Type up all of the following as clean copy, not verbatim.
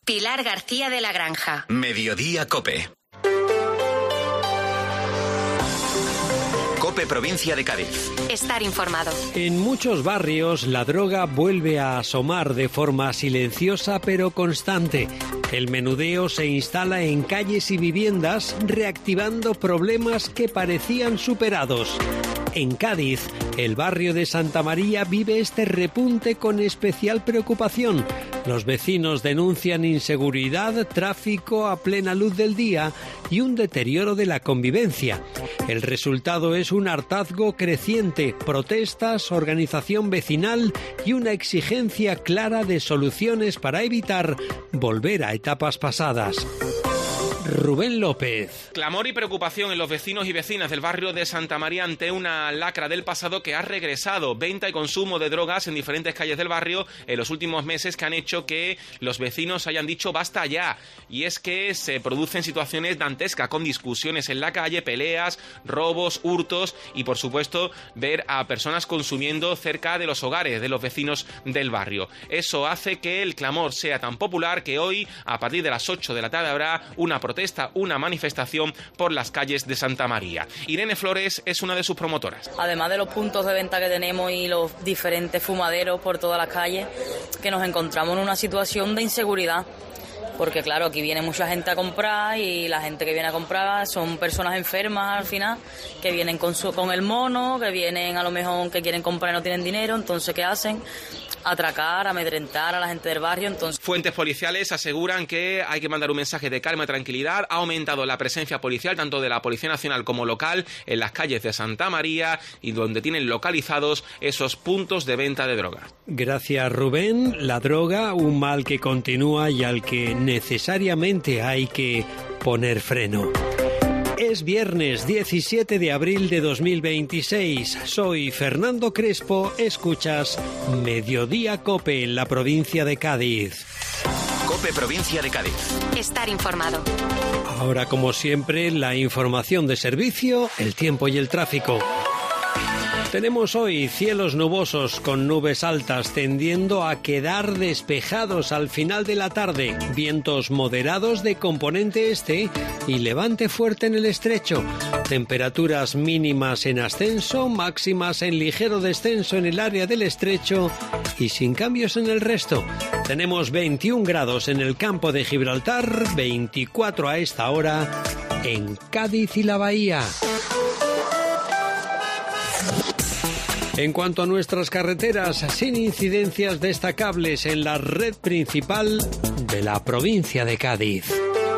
Pilar García de la Granja. Mediodía COPE. COPE Provincia de Cádiz. Estar informado. En muchos barrios la droga vuelve a asomar de forma silenciosa pero constante. El menudeo se instala en calles y viviendas, reactivando problemas que parecían superados. En Cádiz, el barrio de Santa María vive este repunte con especial preocupación. Los vecinos denuncian inseguridad, tráfico a plena luz del día y un deterioro de la convivencia. El resultado es un hartazgo creciente, protestas, organización vecinal y una exigencia clara de soluciones para evitar volver a etapas pasadas. Rubén López. Clamor y preocupación en los vecinos y vecinas del barrio de Santa María ante una lacra del pasado que ha regresado. Venta y consumo de drogas en diferentes calles del barrio en los últimos meses que han hecho que los vecinos hayan dicho basta ya. Y es que se producen situaciones dantescas con discusiones en la calle, peleas, robos, hurtos y por supuesto ver a personas consumiendo cerca de los hogares de los vecinos del barrio. Eso hace que el clamor sea tan popular que hoy a partir de las 8 de la tarde habrá una protesta, una manifestación por las calles de Santa María. Irene Flores es una de sus promotoras. Además de los puntos de venta que tenemos y los diferentes fumaderos por todas las calles, que nos encontramos en una situación de inseguridad. Porque claro, aquí viene mucha gente a comprar y la gente que viene a comprar son personas enfermas al final, que vienen con el mono, que vienen a lo mejor que quieren comprar y no tienen dinero, entonces ¿qué hacen? Atracar, amedrentar a la gente del barrio. Entonces, fuentes policiales aseguran que hay que mandar un mensaje de calma y tranquilidad. Ha aumentado la presencia policial, tanto de la Policía Nacional como local, en las calles de Santa María y donde tienen localizados esos puntos de venta de drogas. Gracias, Rubén. La droga, un mal que continúa y al que necesariamente hay que poner freno. Es viernes 17 de abril de 2026. Soy Fernando Crespo. Escuchas Mediodía COPE en la provincia de Cádiz. COPE Provincia de Cádiz. Estar informado. Ahora, como siempre, la información de servicio, el tiempo y el tráfico. Tenemos hoy cielos nubosos con nubes altas tendiendo a quedar despejados al final de la tarde, vientos moderados de componente este y levante fuerte en el estrecho, temperaturas mínimas en ascenso, máximas en ligero descenso en el área del estrecho y sin cambios en el resto. Tenemos 21 grados en el campo de Gibraltar, 24 a esta hora en Cádiz y la Bahía. En cuanto a nuestras carreteras, sin incidencias destacables en la red principal de la provincia de Cádiz.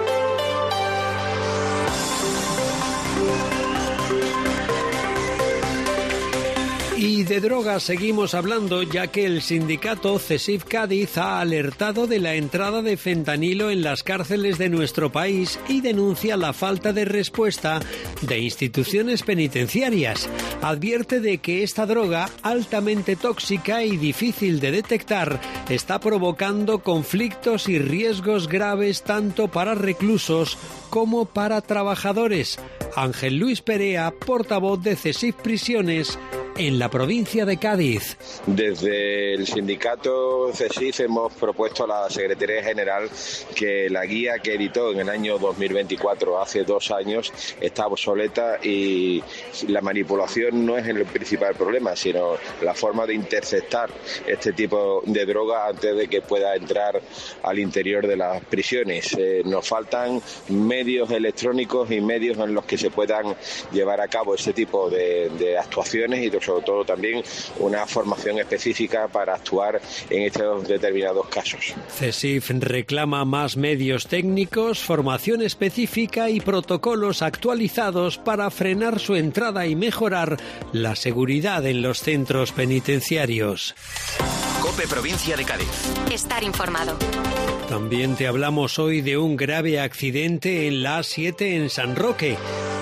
Y de drogas seguimos hablando, ya que el sindicato CESIF Cádiz ha alertado de la entrada de fentanilo en las cárceles de nuestro país y denuncia la falta de respuesta de instituciones penitenciarias. Advierte de que esta droga, altamente tóxica y difícil de detectar, está provocando conflictos y riesgos graves tanto para reclusos como para trabajadores. Ángel Luis Perea, portavoz de CESIF Prisiones, en la provincia de Cádiz. Desde el sindicato CESIF hemos propuesto a la Secretaría General que la guía que editó en el año 2024, hace 2 años, está obsoleta y la manipulación no es el principal problema, sino la forma de interceptar este tipo de droga antes de que pueda entrar al interior de las prisiones. Nos faltan medios electrónicos y medios en los que se puedan llevar a cabo este tipo de actuaciones y sobre todo también una formación específica para actuar en estos determinados casos. CESIF reclama más medios técnicos, formación específica y protocolos actualizados para frenar su entrada y mejorar la seguridad en los centros penitenciarios. COPE Provincia de Cádiz. Estar informado. También te hablamos hoy de un grave accidente en la A7 en San Roque.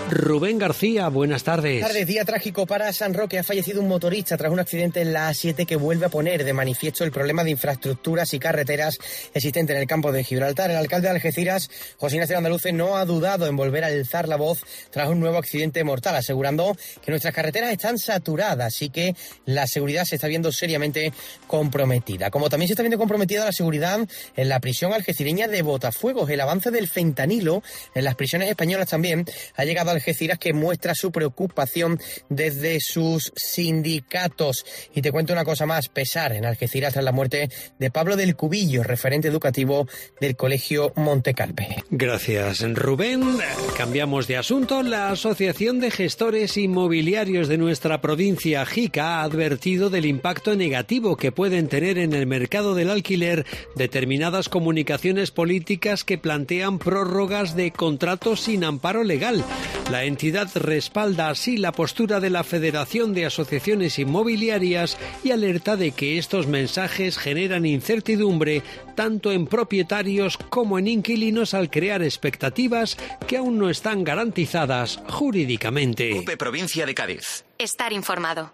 Rubén García, buenas tardes. Buenas tardes. Día trágico para San Roque. Ha fallecido un motorista tras un accidente en la A7 que vuelve a poner de manifiesto el problema de infraestructuras y carreteras existente en el campo de Gibraltar. El alcalde de Algeciras, José Ignacio Andaluce, no ha dudado en volver a alzar la voz tras un nuevo accidente mortal, asegurando que nuestras carreteras están saturadas y que la seguridad se está viendo seriamente comprometida. Como también se está viendo comprometida la seguridad en la prisión algecireña de Botafuegos. El avance del fentanilo en las prisiones españolas también ha llegado a Algeciras, que muestra su preocupación desde sus sindicatos. Y te cuento una cosa más: pesar en Algeciras tras la muerte de Pablo del Cubillo, referente educativo del Colegio Montecalpe. Gracias, Rubén. Cambiamos de asunto. La Asociación de Gestores Inmobiliarios de nuestra provincia, JICA, ha advertido del impacto negativo que pueden tener en el mercado del alquiler determinadas comunicaciones políticas que plantean prórrogas de contratos sin amparo legal. La entidad respalda así la postura de la Federación de Asociaciones Inmobiliarias y alerta de que estos mensajes generan incertidumbre tanto en propietarios como en inquilinos al crear expectativas que aún no están garantizadas jurídicamente. COPE Provincia de Cádiz. Estar informado.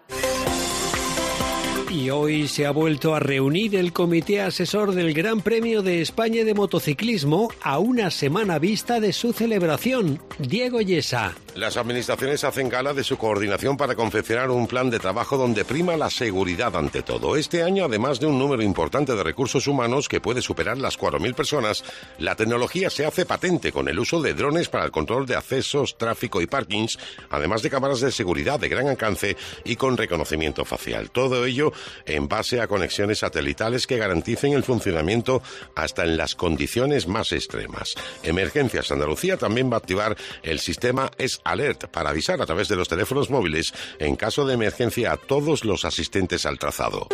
Y hoy se ha vuelto a reunir el Comité Asesor del Gran Premio de España de Motociclismo a una semana vista de su celebración. Diego Yesa. Las administraciones hacen gala de su coordinación para confeccionar un plan de trabajo donde prima la seguridad ante todo. Este año, además de un número importante de recursos humanos que puede superar las 4.000 personas, la tecnología se hace patente con el uso de drones para el control de accesos, tráfico y parkings, además de cámaras de seguridad de gran alcance y con reconocimiento facial. Todo ello en base a conexiones satelitales que garanticen el funcionamiento hasta en las condiciones más extremas. Emergencias Andalucía también va a activar el sistema S-Alert para avisar a través de los teléfonos móviles en caso de emergencia a todos los asistentes al trazado.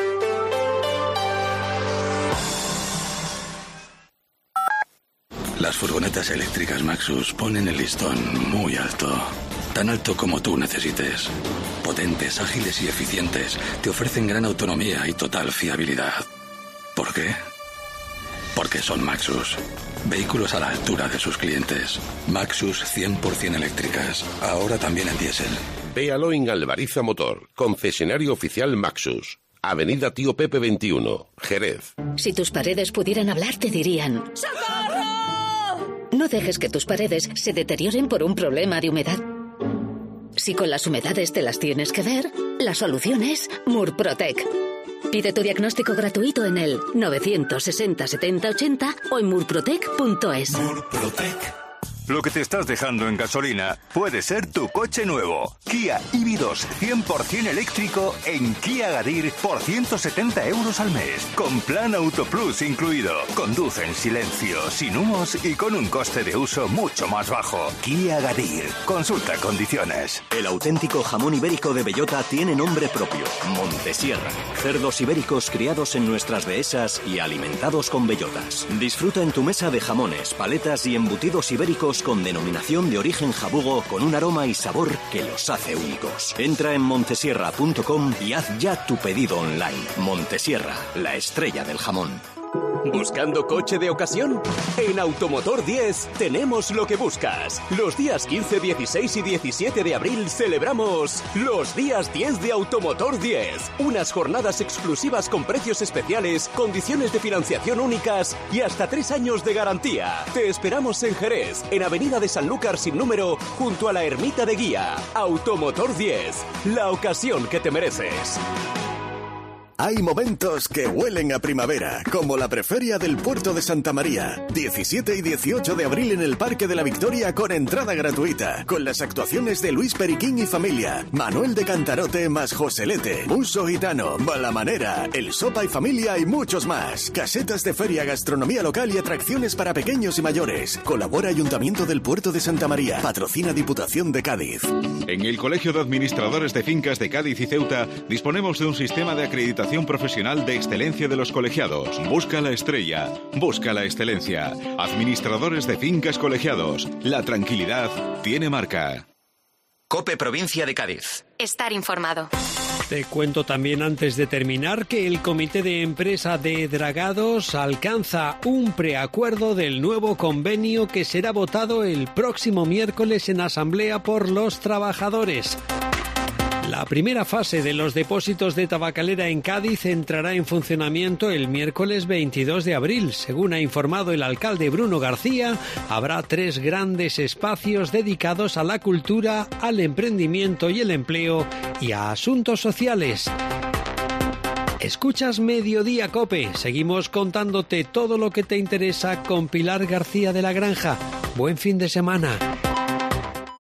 Las furgonetas eléctricas Maxus ponen el listón muy alto. Tan alto como tú necesites. Potentes, ágiles y eficientes. Te ofrecen gran autonomía y total fiabilidad. ¿Por qué? Porque son Maxus. Vehículos a la altura de sus clientes. Maxus 100% eléctricas. Ahora también en diésel. Véalo en Alvariza Motor, concesionario oficial Maxus. Avenida Tío Pepe 21, Jerez. Si tus paredes pudieran hablar, te dirían: ¡socorro! No dejes que tus paredes se deterioren por un problema de humedad. Si con las humedades te las tienes que ver, la solución es Murprotec. Pide tu diagnóstico gratuito en el 960 70 80 o en murprotec.es. Murprotec. Lo que te estás dejando en gasolina puede ser tu coche nuevo. Kia EV2 100% eléctrico en Kia Gadir por 170 € al mes. Con plan Auto Plus incluido. Conduce en silencio, sin humos y con un coste de uso mucho más bajo. Kia Gadir. Consulta condiciones. El auténtico jamón ibérico de bellota tiene nombre propio: Montesierra. Cerdos ibéricos criados en nuestras dehesas y alimentados con bellotas. Disfruta en tu mesa de jamones, paletas y embutidos ibéricos con denominación de origen jabugo, con un aroma y sabor que los hace únicos. Entra en montesierra.com y haz ya tu pedido online. Montesierra, la estrella del jamón. ¿Buscando coche de ocasión? En Automotor 10 tenemos lo que buscas. Los días 15, 16 y 17 de abril celebramos los días 10 de Automotor 10. Unas jornadas exclusivas con precios especiales, condiciones de financiación únicas y hasta 3 años de garantía. Te esperamos en Jerez, en Avenida de Sanlúcar sin número, junto a la Ermita de Guía. Automotor 10, la ocasión que te mereces. Hay momentos que huelen a primavera, como la Preferia del Puerto de Santa María. 17 y 18 de abril en el Parque de la Victoria con entrada gratuita, con las actuaciones de Luis Periquín y familia, Manuel de Cantarote más Joselete, Muso Gitano, Balamanera, El Sopa y Familia y muchos más. Casetas de feria, gastronomía local y atracciones para pequeños y mayores. Colabora Ayuntamiento del Puerto de Santa María. Patrocina Diputación de Cádiz. En el Colegio de Administradores de Fincas de Cádiz y Ceuta disponemos de un sistema de acreditación profesional de excelencia de los colegiados. Busca la estrella, busca la excelencia. Administradores de fincas colegiados. La tranquilidad tiene marca. COPE Provincia de Cádiz. Estar informado. Te cuento también antes de terminar que el comité de empresa de Dragados alcanza un preacuerdo del nuevo convenio que será votado el próximo miércoles en asamblea por los trabajadores. La primera fase de los depósitos de tabacalera en Cádiz entrará en funcionamiento el miércoles 22 de abril. Según ha informado el alcalde Bruno García, habrá 3 grandes espacios dedicados a la cultura, al emprendimiento y el empleo y a asuntos sociales. Escuchas Mediodía COPE. Seguimos contándote todo lo que te interesa con Pilar García de la Granja. Buen fin de semana.